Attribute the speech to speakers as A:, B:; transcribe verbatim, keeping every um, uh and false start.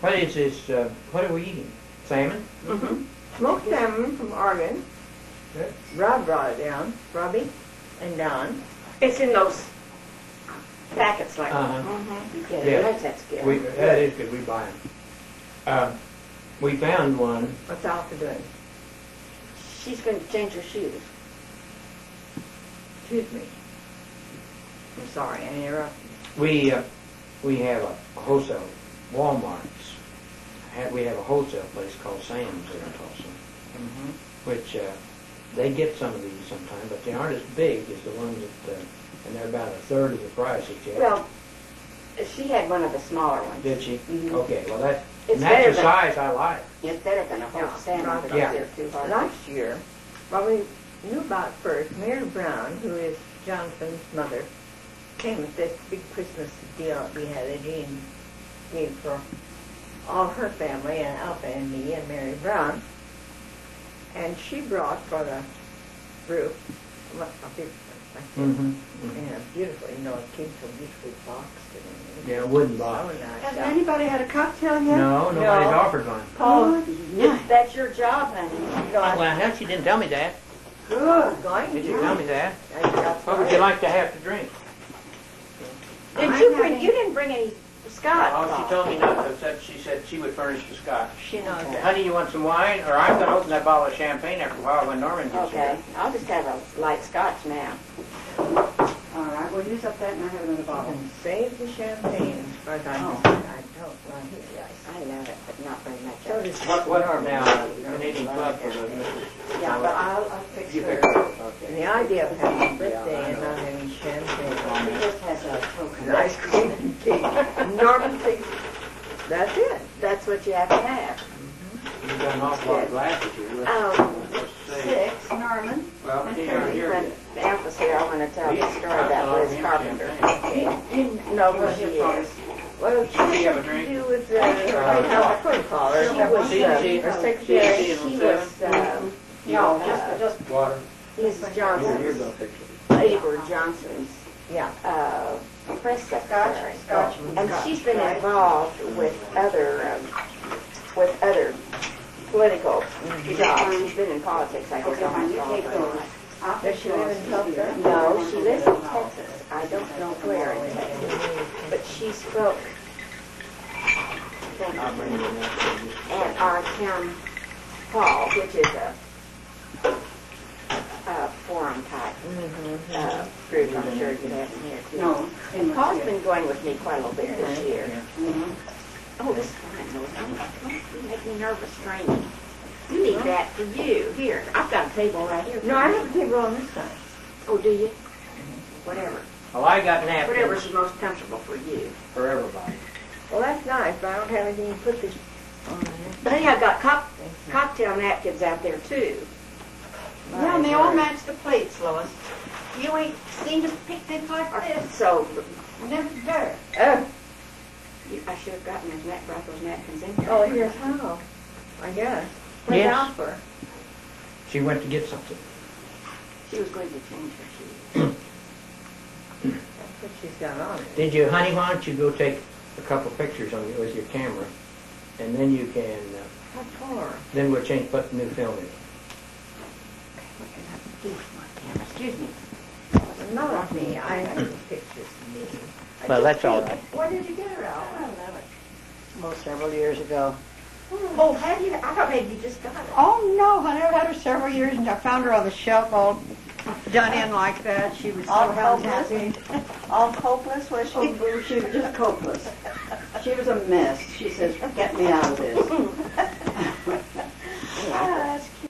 A: What is this, uh, what are we eating? Salmon?
B: Mm-hmm. Smoked salmon from Oregon.
A: Good.
B: Rob brought it down. Robbie and Don.
C: It's in those packets like that.
A: Uh-huh.
C: Mm-hmm. You get
A: Yeah.
C: it. That's, that's good.
A: We, that is good, we buy them. Uh, we found one.
B: What's Alpha doing?
C: She's going to change her shoes.
B: Excuse me. I'm sorry, I interrupted.
A: We, uh, we have a wholesale, Walmart's. Have, we have a wholesale place called Sam's there in Tulsa,
B: Mm-hmm.
A: which uh, they get some of these sometimes, but they aren't as big as the ones that, uh, and they're about a third of the price that you have.
C: Well, she had one of the smaller ones.
A: Did she?
C: Mhm.
A: Okay, well that,
C: It's
A: and that's
C: better
A: the
C: than-
A: size I like.
C: It's better than a whole
B: Yeah.
C: salmon because
A: Yeah.
C: they're too hard.
B: Last year, well, we knew about first, Mary Brown, who is Jonathan's mother, came with this big Christmas deal that we had that Jean gave for all her family, and Alpha and me and Mary Brown. And she brought for the group a big, like this,
A: Mm-hmm.
B: and a beautiful, you know, it came so beautifully boxed and everything.
A: Yeah, wooden
B: So
A: box.
B: nice.
D: Has anybody had a cocktail yet?
A: No, nobody's
B: No.
A: offered one.
B: Paul,
C: It's, that's your job, honey.
B: no, I
A: Well, hell, she didn't tell me that.
B: was going
A: Did
B: to.
A: you tell me that?
B: I got
A: What would you like to have to drink?
C: Did
B: I'm
C: you bring?
B: having-
C: You didn't bring any scotch.
A: Oh, she
C: Bob.
A: told me not to. Said, she said she would furnish the scotch.
B: She knows that.
A: Honey, you want some wine? Or I'm going to open that bottle of champagne after a while when Norman gets
C: Okay,
A: here.
C: I'll just have a light scotch now.
D: All right, we'll use up that and I have another bottle.
B: And save the champagne as far as I'm
D: Oh.
B: concerned. I don't want to hear the ice.
C: I love it, but not very much.
B: So
C: of it.
B: does
A: What, what
B: Norman.
A: now, uh, Canadian Club for the Missus
C: Yeah, but I'll, I'll fix
A: You
C: her.
A: pick it up,
B: And
A: okay.
B: the idea of having a
A: Yeah,
B: birthday
A: I
B: and
A: know.
B: not having champagne
C: She just has a token.
B: and ice cream and cake. Norman thinks that's it.
C: That's what you have to have.
A: You've got an awful lot of glasses here. Let's,
C: Um,
A: let's see.
C: six, Norman.
A: Well, here, here.
C: When Alpha's here, I want to tell you a story about Liz Carpenter.
B: Okay.
C: You know who she is.
B: Well, she
A: Do you have a
B: had to
A: drink?
B: do with uh, how what do you call her?
C: She was,
A: C and C.
C: uh, her
A: C
C: secretary.
A: and C and
C: She
A: seven.
C: was, uh,
D: No,
C: uh,
D: just, just
A: Water.
C: Missus
A: Here, you're
C: Johnson's,
A: going to fix it.
C: Edward Johnson's,
B: Yeah.
C: uh, press secretary.
D: Scotch.
C: And she's been involved with other, um, with other political jobs. She's been in politics, I guess,
D: Okay, fine,
C: almost
D: you
C: all
D: take
C: her
D: those.
C: life.
D: I'll
B: Does
D: fix
B: she live in
D: yours.
B: Tulsa?
C: No, she lives in Texas. I don't know where in Texas. But she spoke thank
A: I'll
C: you,
A: bring you that.
C: at our town hall, which is a, a forum type
B: Mm-hmm.
C: uh, group. I'm sure you haven't here too.
D: No.
C: And Paul's been going with me quite a little bit this year.
D: Mhm.
C: Oh, this is fine. No, don't, don't make me nervous, training. You need that for you. Here, I've got a table right here.
B: No, I have a table on this side.
C: Oh, do you? Whatever.
A: Well, I got napkins
C: Whatever's most comfortable for you.
A: for everybody.
B: Well, that's nice, but I don't have anything to put this on there.
C: But hey, I've got cock- cocktail napkins out there too.
D: Yeah, and they all match the plates, Lois. You ain't seen a picnic like this.
C: So,
D: Never there.
B: Oh,
C: you- I should have gotten those nap, brought those napkins in here.
B: oh, here's how, I guess. Where's
A: Yes.
B: Alpha?
A: She went to get something.
C: She was going to change her shoes.
B: That's what she's got on it.
A: Did you, honey, why don't you go take a couple pictures on you with your camera, and then you can, uh,
B: What for?
A: then we'll change, put the new film in.
C: What can I do with my camera? Excuse me.
B: Not me, I have the pictures of me. I
A: Well,
B: just
A: that's all
B: feel-
A: right.
B: Where did you get her,
C: I
B: Alpha?
C: love it.
A: Oh, several years ago.
C: Oh, have you? I thought maybe you just got it.
D: Oh, no, honey, I've had her several years, and I found her on the shelf all done in like that. She was so
B: All hopeless?
D: happy. All hopeless, was she? Oh, she was just hopeless. She was a mess. She says, get me out of this.